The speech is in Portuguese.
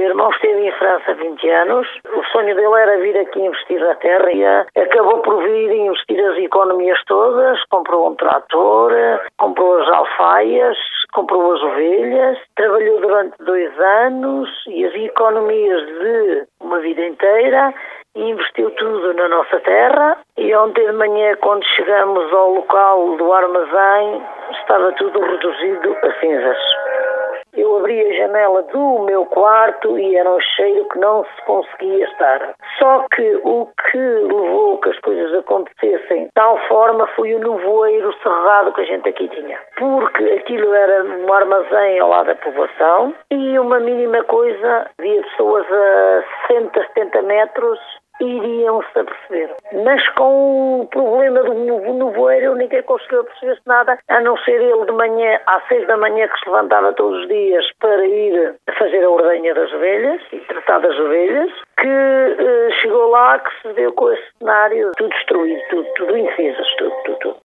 meu irmão esteve em França há 20 anos. O sonho dele era vir aqui investir na terra e acabou por vir e investir as economias todas. Comprou um trator, comprou as alfaias, comprou as ovelhas, trabalhou durante 2 anos e as economias de uma vida inteira e investiu tudo na nossa terra. E ontem de manhã, quando chegamos ao local do armazém, estava tudo reduzido a cinzas. Eu abri a janela do meu quarto e era um cheiro que não se conseguia estar. Só que o que levou que as coisas acontecessem de tal forma foi o nevoeiro cerrado que a gente aqui tinha. Porque aquilo era um armazém ao lado da povoação e uma mínima coisa, havia pessoas a 60, 70 metros, iriam-se a perceber. Mas com o problema do nevoeiro, ninguém conseguiu perceber-se nada, a não ser ele de manhã, às 6 da manhã, que se levantava todos os dias para ir a fazer a ordenha das ovelhas e tratar das ovelhas, que chegou lá que se deu com esse cenário tudo destruído, tudo em cinzas, tudo.